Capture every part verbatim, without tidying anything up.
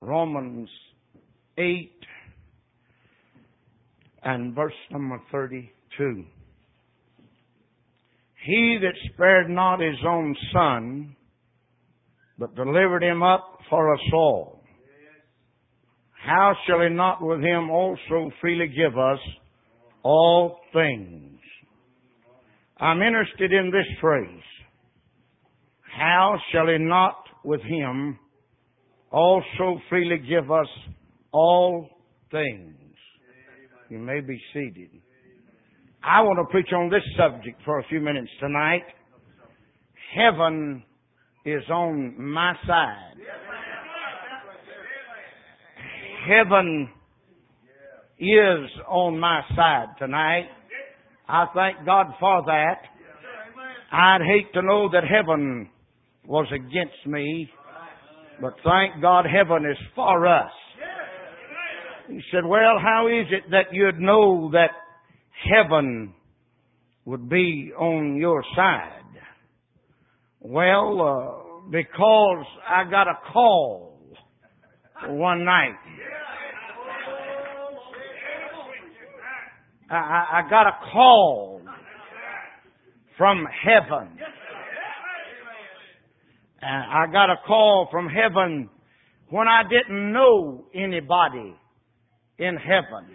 Romans eight and verse number thirty-two. He that spared not his own Son, but delivered him up for us all, how shall he not with him also freely give us all things? I'm interested in this phrase. How shall he not with him also freely give us all things? You may be seated. I want to preach on this subject for a few minutes tonight. Heaven is on my side. Heaven is on my side tonight. I thank God for that. I'd hate to know that heaven was against me, but thank God heaven is for us. He said, well, how is it that you'd know that heaven would be on your side? Well, uh, because I got a call one night. I, I, I got a call from heaven. Uh, I got a call from heaven when I didn't know anybody in heaven.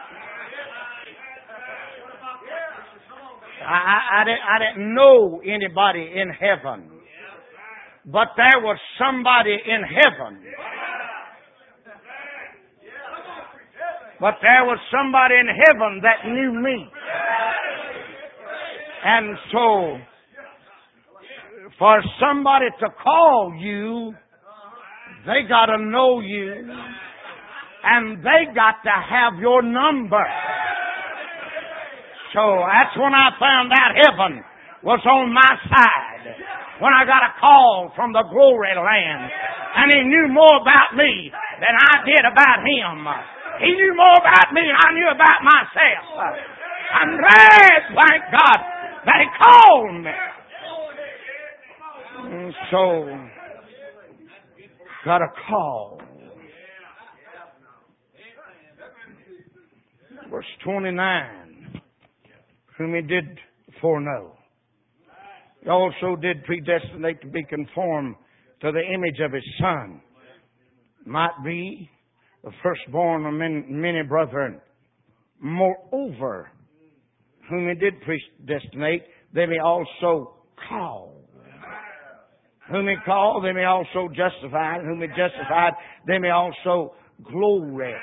I, I, I, didn't, I didn't know anybody in heaven. But there was somebody in heaven. But there was somebody in heaven that knew me. And so, for somebody to call you, they got to know you. And they got to have your number. So that's when I found out heaven was on my side. When I got a call from the glory land. And he knew more about me than I did about him. He knew more about me than I knew about myself. I'm glad, thank God, that he called me. And so, got a call. Verse twenty-nine. Whom he did foreknow. He also did predestinate to be conformed to the image of his Son. Might be the firstborn of many, many brethren. Moreover, whom he did predestinate, they may also call. Whom he called, they may also justify. Whom he justified, they may also glorify.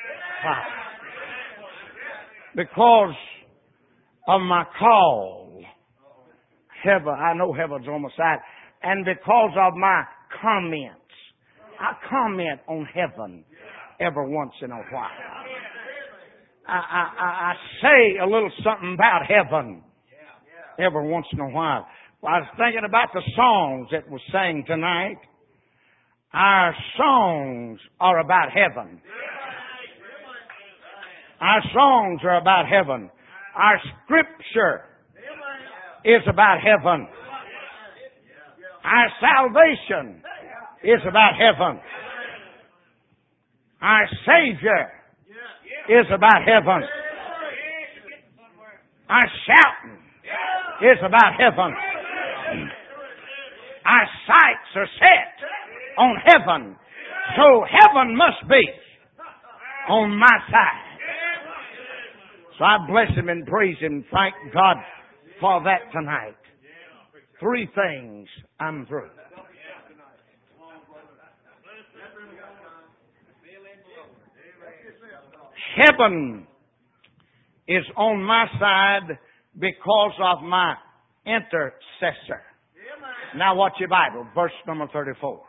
Because of my call, heaven, I know heaven's on my side, and because of my comments, I comment on heaven every once in a while. I, I, I say a little something about heaven every once in a while. Well, I was thinking about the songs that were sang tonight. Our songs are about heaven. Our songs are about heaven. Our scripture is about heaven. Our salvation is about heaven. Our Savior is about heaven. Our shouting is about heaven. Our sights are set on heaven. So heaven must be on my side. So I bless him and praise him. Thank God for that tonight. Three things I'm through. Heaven is on my side because of my intercessor. Now watch your Bible, verse number thirty-four.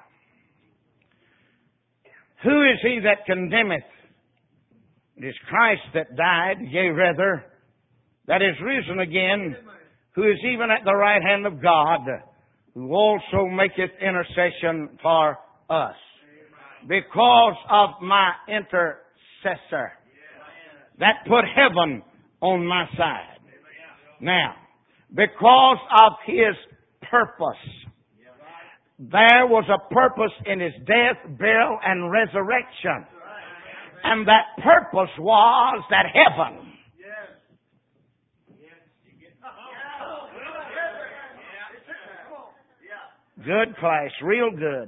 Who is he that condemneth? It is Christ that died, yea rather, that is risen again, who is even at the right hand of God, who also maketh intercession for us. Because of my intercessor. That put heaven on my side. Now, because of his purpose, there was a purpose in His death, burial, and resurrection. And that purpose was that heaven good class, real good.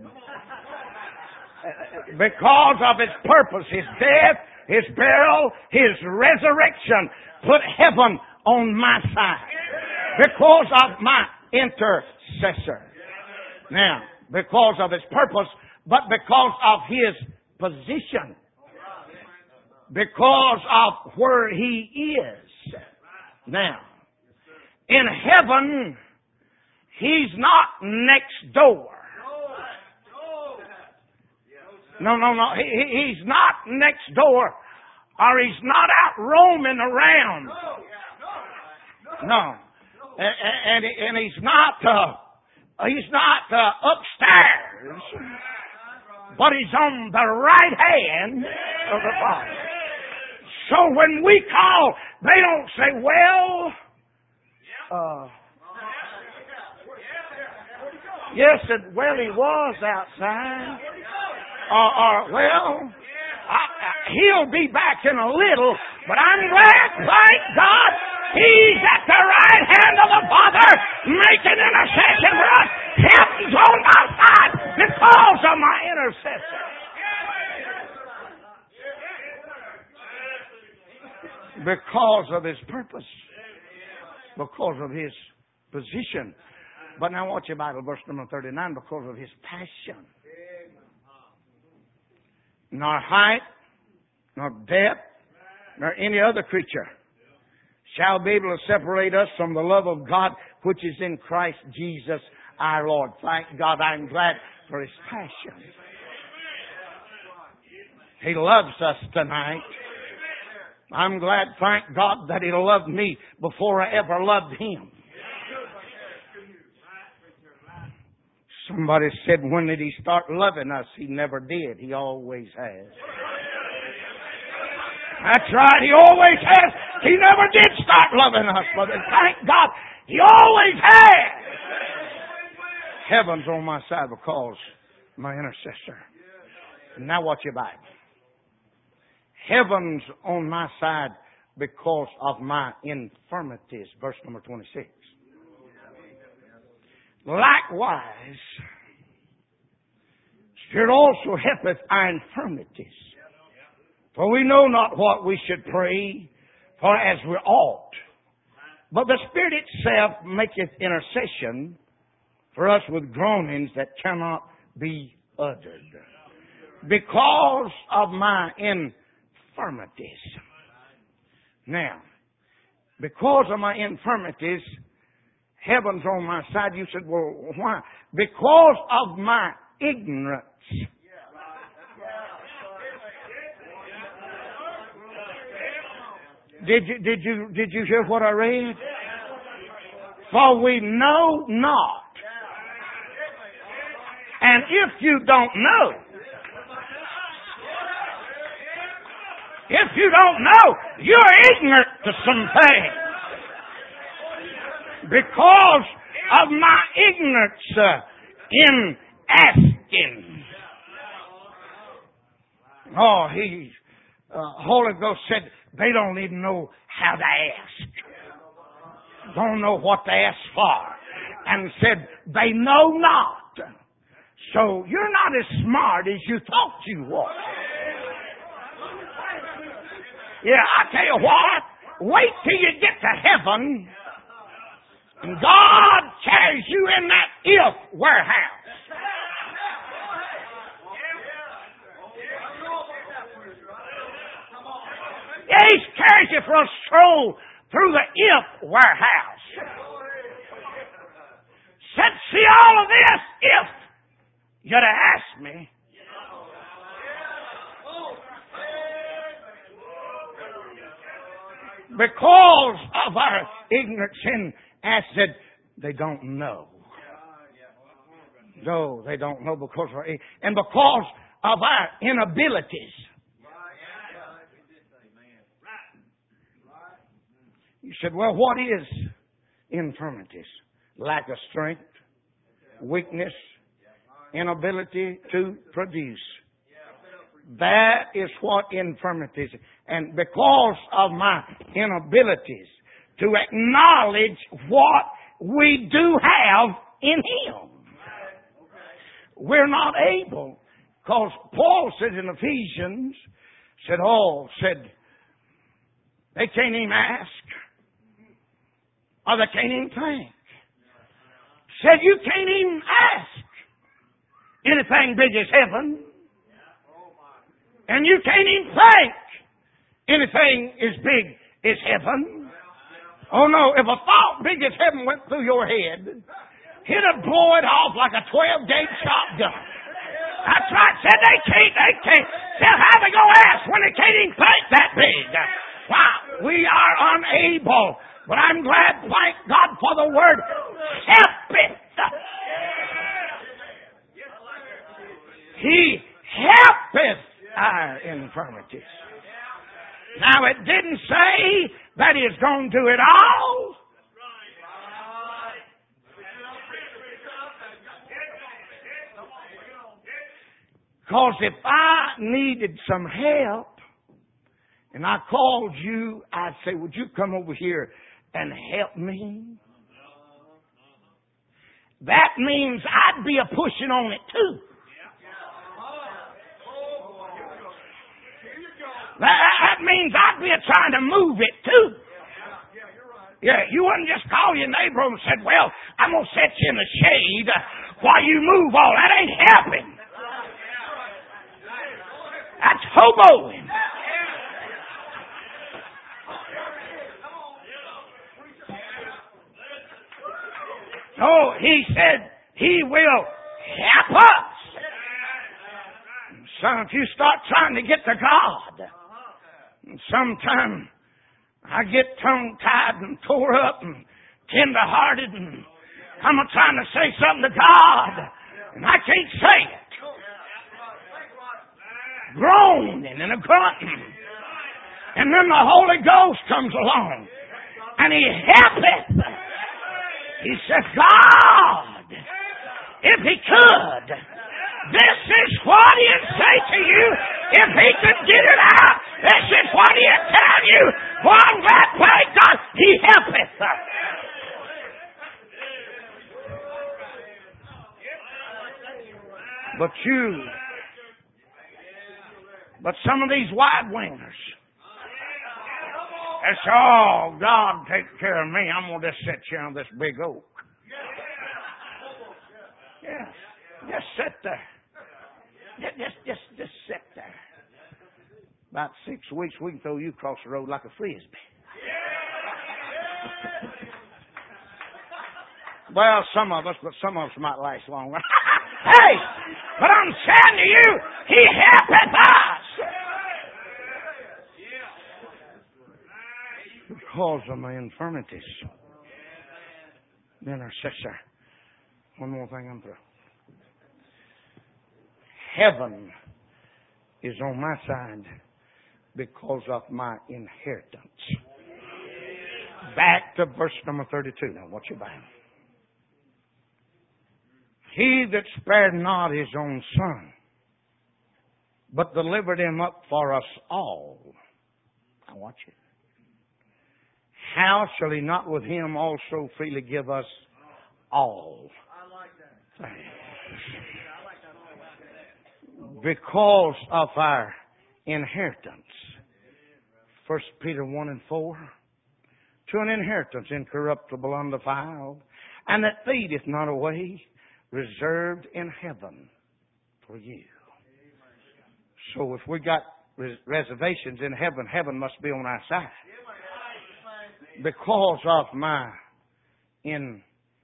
Because of His purpose, His death, His burial, His resurrection, put heaven on my side. Because of my intercessor. Now, because of His purpose, but because of His position. Because of where He is. Now, in heaven, He's not next door. No, no, no. He, he's not next door, or He's not out roaming around. No, and, and, and He's not. Uh, he's not uh, upstairs, but He's on the right hand of the Father. So when we call, they don't say, "Well, uh, yes, and well, He was outside." Or, or well, I, I, He'll be back in a little, but I'm glad, thank God, He's at the right hand of the Father, making intercession for us. Heaven's on my side because of my intercessor. Because of His purpose. Because of His position. But now watch your Bible, verse number thirty-nine, because of His passion. Nor height, nor depth, nor any other creature shall be able to separate us from the love of God which is in Christ Jesus our Lord. Thank God, I'm glad for His passion. He loves us tonight. I'm glad, thank God, that He loved me before I ever loved Him. Somebody said, when did He start loving us? He never did. He always has. That's right. He always has. He never did start loving us, but thank God, He always has. Heaven's on my side because my intercessor. And now watch your Bible. Heaven's on my side because of my infirmities. Verse number twenty-six. Likewise, Spirit also helpeth our infirmities. For we know not what we should pray for as we ought. But the Spirit itself maketh intercession for us with groanings that cannot be uttered. Because of my infirmities. Now, because of my infirmities, heaven's on my side. You said, well, why? Because of my ignorance. Did you, did you, did you hear what I read? For we know not. And if you don't know, if you don't know, you're ignorant to some things. Because of my ignorance uh, in asking. Oh, he, uh, Holy Ghost said they don't even know how to ask. Don't know what to ask for. And said they know not. So you're not as smart as you thought you were. Yeah, I tell you what, wait till you get to heaven. And God carries you in that if warehouse. Yeah, He carries you for a stroll through the if warehouse. Said, see all of this if you'd have asked me. Because of our ignorance in I said, they don't know. No, they don't know because of our, and because of our inabilities. You said, well, what is infirmities? Lack of strength, weakness, inability to produce. That is what infirmities. And because of my inabilities to acknowledge what we do have in Him, we're not able. Because Paul said in Ephesians, said, oh, said, they can't even ask. Or they can't even think. Said you can't even ask anything big as heaven. And you can't even think anything as big as heaven. Oh no, if a thought big as heaven went through your head, it'd blow it off like a twelve gauge shotgun. That's right. Said they can't, they can't. Said how they gonna ask when they can't even think that big? Wow, we are unable. But I'm glad, thank God for the word, helpeth. He helpeth our infirmities. Now it didn't say that He's going to do it all. Because if I needed some help and I called you, I'd say, would you come over here and help me? That means I'd be a pushing on it too. That, that means I'd be a trying to move it too. Yeah, you wouldn't just call your neighbor and said, well, I'm going to set you in the shade while you move all. That ain't helping. That's hoboing. No, He said He will help us. So if you start trying to get to God, sometimes I get tongue-tied and tore up and tender-hearted, and I'm trying to say something to God, and I can't say it. Groaning and a grunting. And then the Holy Ghost comes along, and He helpeth. He said, God, if He could, this is what He'd say to you. If He could get it out, this is what He'd tell you. Well, I'm glad, thank God, He helpeth. But you, but some of these wide wingers, they say, oh, God, take care of me. I'm going to just sit here on this big oak. Yeah, just sit there. Just, just, just, just sit there. About six weeks, we can throw you across the road like a frisbee. Well, some of us, but some of us might last longer. Hey, but I'm saying to you, He helpeth us. Because of my infirmities. Then our sister, one more thing I'm through. Heaven is on my side because of my inheritance. Back to verse number thirty-two. Now, what's your Bible? He that spared not His own Son, but delivered Him up for us all. Now, watch it. How shall He not with Him also freely give us all? I like that. Because of our inheritance. First Peter one and four. To an inheritance incorruptible, undefiled, and that fadeth not away, reserved in heaven for you. So if we got res- reservations in heaven, heaven must be on our side. Because of my inheritance.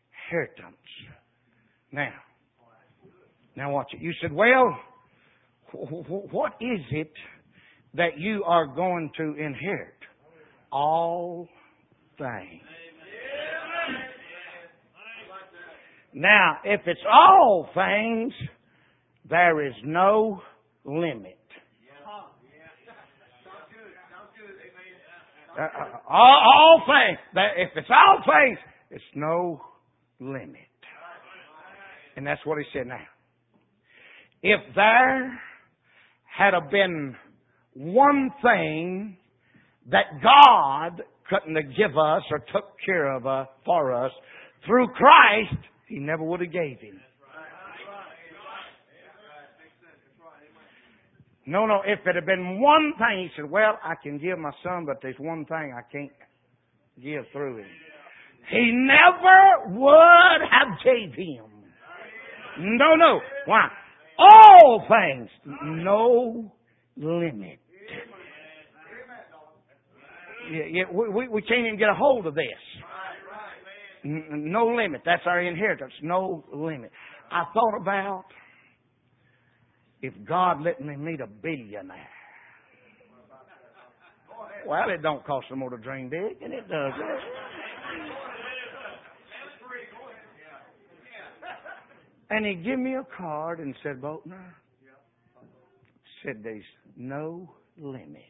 Now, now watch it. You said, well, what is it that you are going to inherit? All things. Now, if it's all things, there is no limit. Uh, all, all things. If it's all things, it's no limit. And that's what He said now. If there had have been one thing that God couldn't have give us or took care of uh, for us through Christ, He never would have gave Him. No, no, if it had been one thing, He said, well, I can give my son, but there's one thing I can't give through him. He never would have gave him. No, no. Why? All things. No limit. Yeah, yeah, we, we can't even get a hold of this. No limit. That's our inheritance. No limit. I thought about if God let me meet a billionaire. Well, it don't cost no more to dream big, and it does. And he give me a card and said, Boatner, said there's no limit.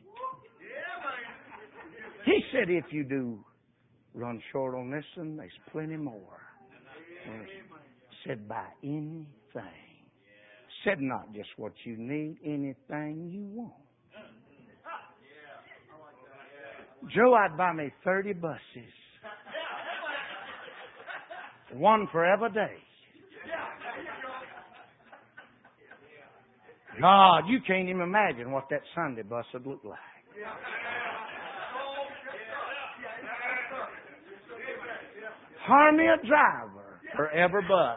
He said, if you do run short on this one, there's plenty more. And said, buy anything. Said, not just what you need, anything you want. Joe, I'd buy me thirty buses. One for every day. God, you can't even imagine what that Sunday bus would look like. Hire me a driver for every bus.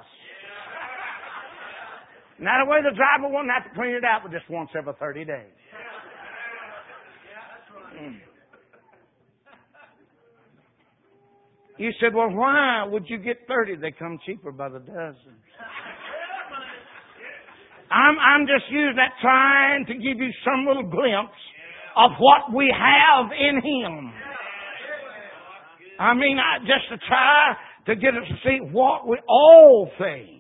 Now, the way the driver won't have to clean it out but just once every thirty days. Mm. You said, well, why would you get thirty? They come cheaper by the dozen. I'm, I'm just using that trying to give you some little glimpse of what we have in Him. I mean, I, just to try to get us to see what we, all things.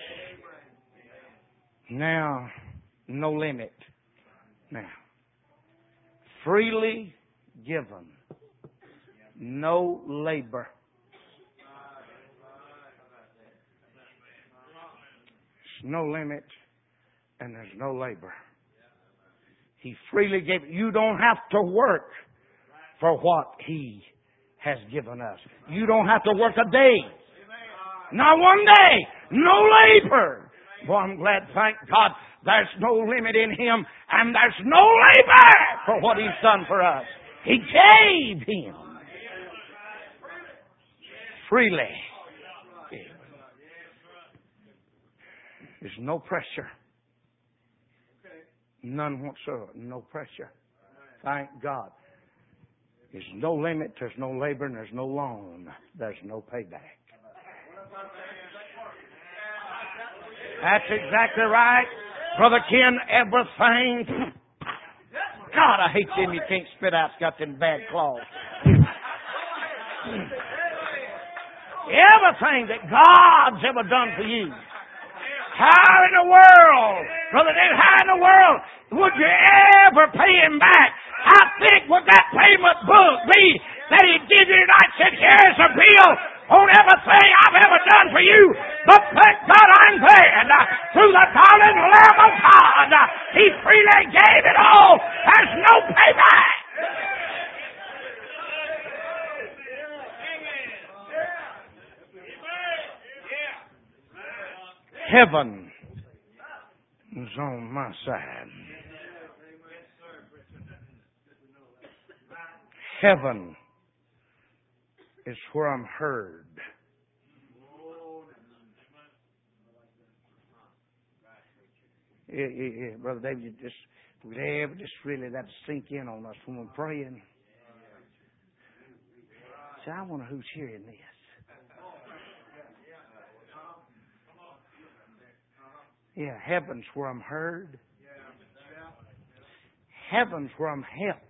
Now, no limit. Now, freely given. No labor. There's no limit and there's no labor. He freely gave. You don't have to work for what He has given us. You don't have to work a day. Not one day. No labor. Boy, I'm glad, thank God, there's no limit in Him and there's no labor for what He's done for us. He gave Him freely. There's no pressure. None whatsoever. No pressure. Thank God. There's no limit, there's no labor, and there's no loan. There's no payback. That's exactly right. Brother Ken, everything. God, I hate them you can't spit out. It's got them bad claws. Everything that God's ever done for you. How in the world, Brother David, how in the world would you ever pay Him back? How thick would that payment book be that He did you tonight? Said, here's a bill on everything I've ever done for you. But thank God I'm glad uh, through the darling Lamb of God, uh, He freely gave it all. There's no payback. Heaven is on my side. Heaven is where I'm heard. Yeah, yeah, yeah. Brother David, you just, we'd ever just really that sink in on us when we're praying. See, I wonder who's hearing this. Yeah, heaven's where I'm heard. Heaven's where I'm helped.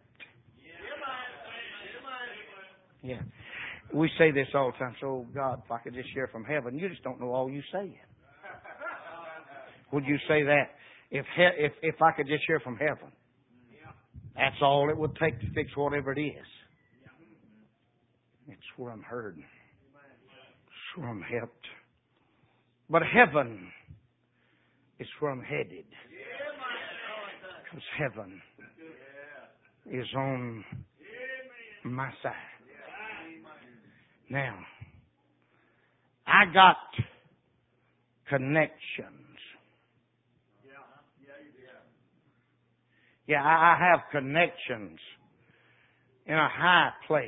Yeah. We say this all the time. So, oh God, if I could just hear from heaven. You just don't know all you say. Would you say that? If he, if if I could just hear from heaven. That's all it would take to fix whatever it is. It's where I'm heard. It's where I'm helped. But heaven is where I'm headed. Because heaven is on my side. Now, I got connections. Yeah, I have connections in a high place.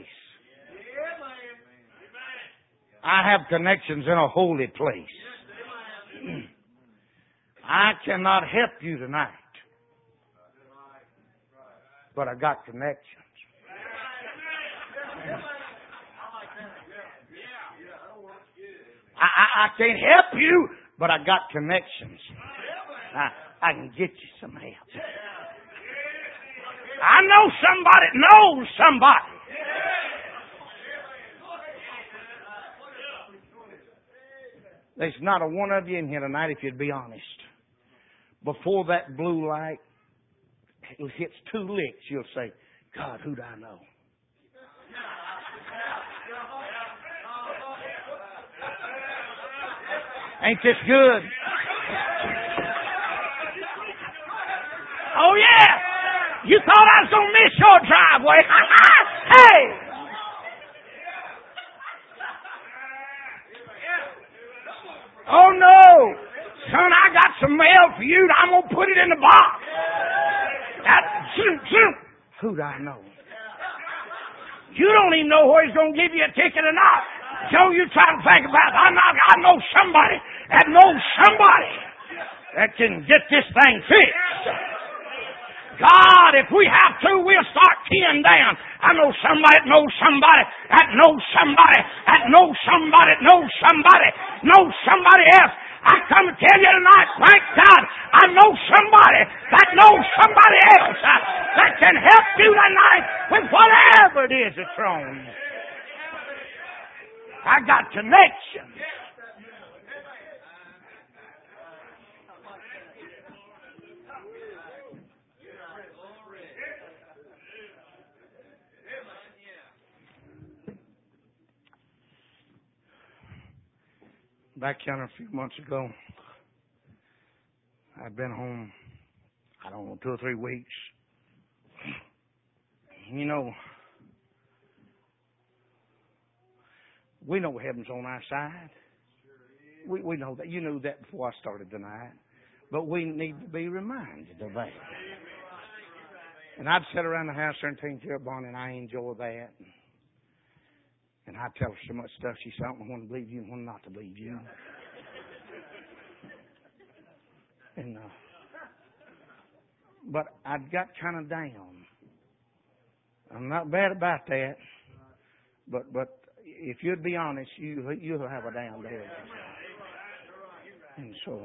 I have connections in a holy place. I cannot help you tonight, but I got connections. I, I, I can't help you, but I got connections. I, I can get you some help. I know somebody knows somebody. There's not a one of you in here tonight, if you'd be honest. Before that blue light hits two licks, you'll say, God, who do I know? Ain't this good? Oh, yeah. You thought I was going to miss your driveway. Hey! Oh, no. Son, I got some mail for you. I'm going to put it in the box. That, zoom, zoom. Who do I know? You don't even know where he's going to give you a ticket or not. Joe, you try to think about it. I know, I know somebody that knows somebody that can get this thing fixed. God, if we have to, we'll start keying down. I know somebody that knows somebody that knows somebody that knows somebody that knows somebody knows somebody else. I come to tell you tonight, thank God, I know somebody that knows somebody else uh, that can help you tonight with whatever it is that's wrong. I got connections. Back yonder a few months ago, I'd been home, I don't know, two or three weeks. You know, we know heaven's on our side. We we know that. You knew that before I started tonight. But we need to be reminded of that. And I'd sit around the house there and take care of Bonnie, and I enjoy that. And I tell her so much stuff, she said, I don't know when to believe you and when not to believe you. And, uh, but I got kind of down. I'm not bad about that. But, but if you'd be honest, you, you'll have a down day. And so,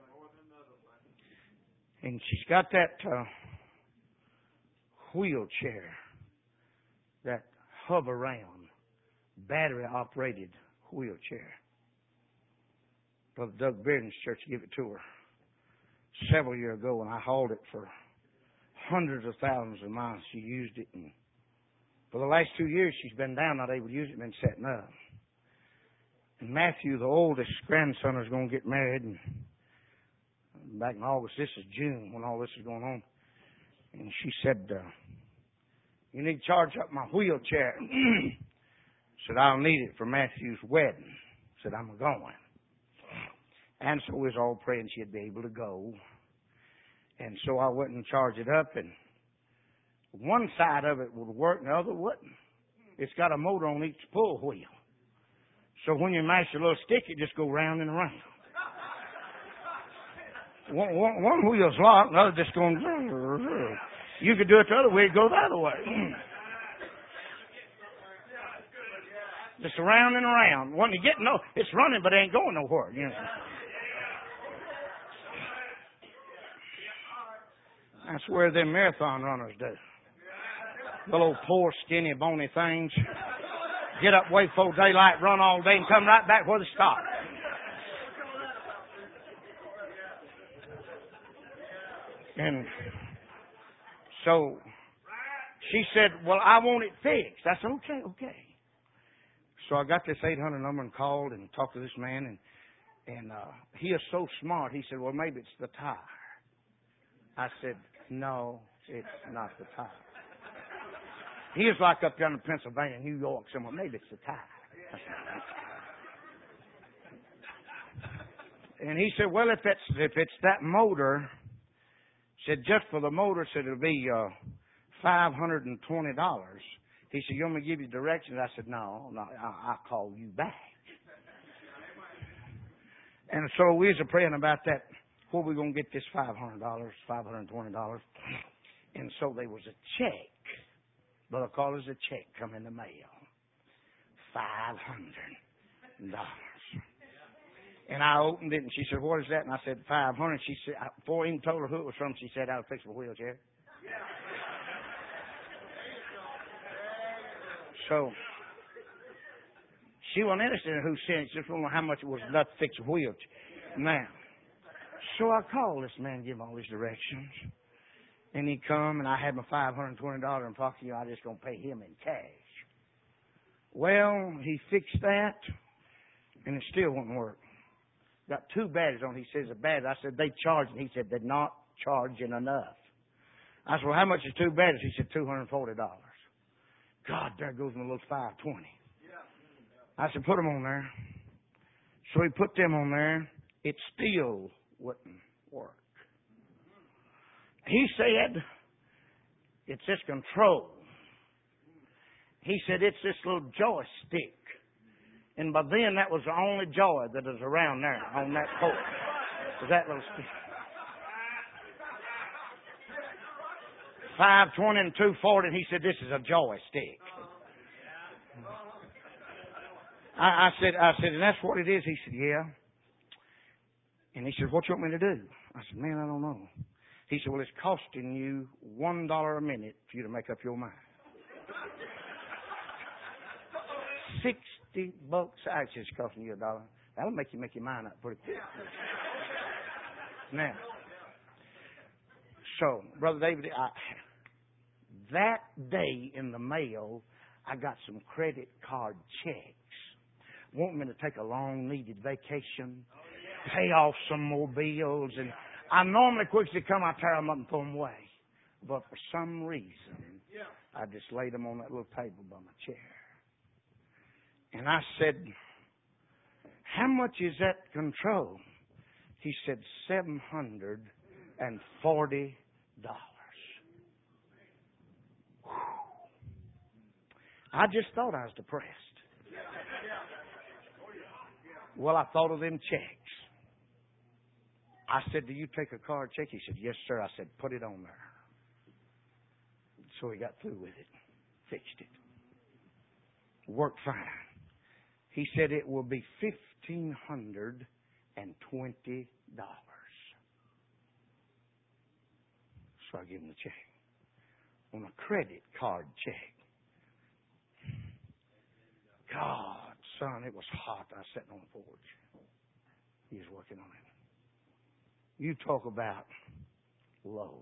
and she's got that, uh, wheelchair that hover around. Battery-operated wheelchair. Brother Doug Bearden's church gave it to her several years ago, and I hauled it for hundreds of thousands of miles. She used it, and for the last two years, she's been down, not able to use it, been setting up. And Matthew, the oldest grandson, is going to get married, and back in August, this is June when all this is going on, and she said, uh, you need to charge up my wheelchair. Said, I'll need it for Matthew's wedding. Said, I'm going. And so we was all praying she'd be able to go. And so I went and charged it up, and one side of it would work and the other wouldn't. It's got a motor on each pull wheel. So when you mash a little stick, it just go round and around. One, one, one wheel's locked, the other just going. You could do it the other way, go the other way. Just around and around. When you get no, it's running, but it ain't going nowhere. You know. That's where them marathon runners do. Little poor, skinny, bony things. Get up way before daylight, run all day, and come right back where they stop. And so she said, well, I want it fixed. I said, okay, okay. So I got this eight hundred number and called and talked to this man, and And uh, he is so smart. He said, well, maybe it's the tire. I said, no, it's not the tire. He was like up down in Pennsylvania, New York, somewhere. Maybe it's the tire. I said, and he said, well, if it's, if it's that motor, said just for the motor, said it'll be uh, five hundred twenty dollars. He said, you want me to give you directions? I said, no, no, I- I'll call you back. And so we was praying about that. Where we going to get this five hundred dollars, five hundred twenty dollars? And so there was a check. Brother called us a check come in the mail. five hundred dollars. And I opened it and she said, what is that? And I said, five hundred dollars. She said, before I even told her who it was from, she said, I'll fix my wheelchair. So, she wasn't interested in who sent it. She just wanted to know how much it was enough to fix a wheelchair. Now, so I called this man, give him all his directions. And he come, and I had my five hundred twenty dollars in pocket. You know, I just going to pay him in cash. Well, he fixed that, and it still wouldn't work. Got two batteries on it. He says, the batteries. I said, they charged. He said, they're not charging enough. I said, well, how much is two batteries? He said, two hundred forty dollars. God, there goes my little five twenty. I said, put them on there. So he put them on there. It still wouldn't work. He said, it's this control. He said, it's this little joystick. And by then, that was the only joy that was around there on that pole. Was that little stick. five twenty and two forty, and he said, this is a joystick. I, I said, I said, and that's what it is? He said, yeah. And he said, what you want me to do? I said, man, I don't know. He said, well, it's costing you one dollar a minute for you to make up your mind. Sixty bucks. Actually, it's costing you a dollar. That'll make you make your mind up pretty quick. Now, so, Brother David, I, that day in the mail, I got some credit card checks. Want me to take a long needed vacation, pay off some more bills, and I normally quickly come, I tear them up and throw them away. But for some reason, I just laid them on that little table by my chair. And I said, how much is that control? He said, seven hundred forty dollars. I just thought I was depressed. Well, I thought of them checks. I said, do you take a card check? He said, yes, sir. I said, put it on there. So he got through with it, fixed it. Worked fine. He said it will be fifteen hundred twenty dollars. So I give him the check. On a credit card check. God, son, it was hot. I was sitting on the porch. He was working on it. You talk about low.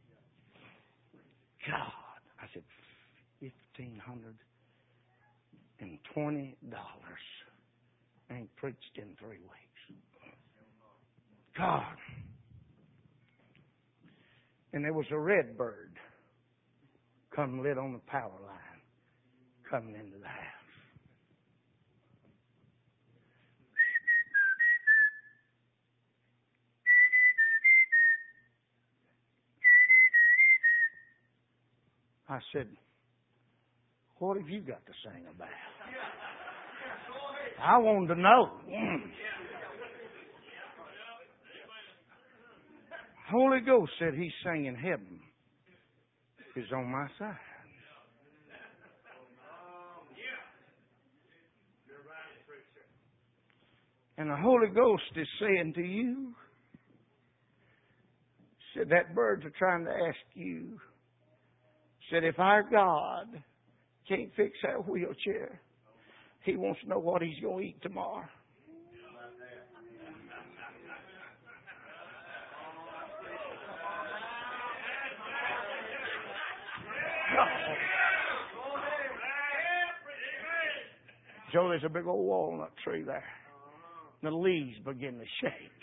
God, I said, fifteen hundred twenty dollars. Ain't preached in three weeks. God. And there was a red bird come lit on the power line coming into the house. I said, what have you got to sing about? I wanted to know. Mm. Holy Ghost said he's singing heaven is on my side. And the Holy Ghost is saying to you, said that birds are trying to ask you, said if our God can't fix that wheelchair, he wants to know what he's going to eat tomorrow. Joe, there's a big old walnut tree there. The leaves begin to shake.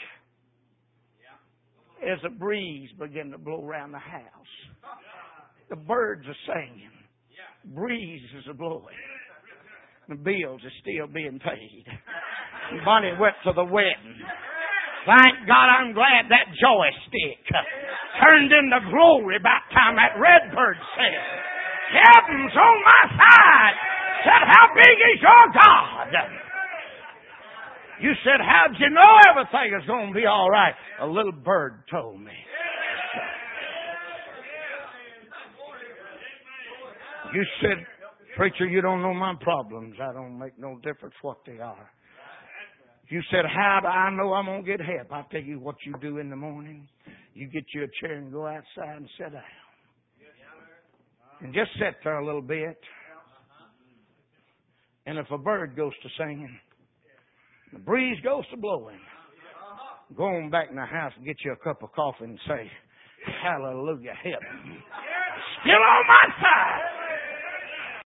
As a breeze began to blow around the house. The birds are singing. Breezes are blowing. The bills are still being paid. And Bonnie went to the wedding. Thank God, I'm glad that joystick turned into glory by the time that redbird said, Heaven's on my side. Said, how big is your God? You said, how'd you know everything is going to be all right? A little bird told me. You said, preacher, you don't know my problems. I don't make no difference what they are. You said, how do I know I'm going to get help? I'll tell you what you do in the morning. You get you a chair and go outside and sit down. And just sit there a little bit. And if a bird goes to singing, the breeze goes to blowing, go on back in the house and get you a cup of coffee and say, hallelujah, heaven. Still on my side.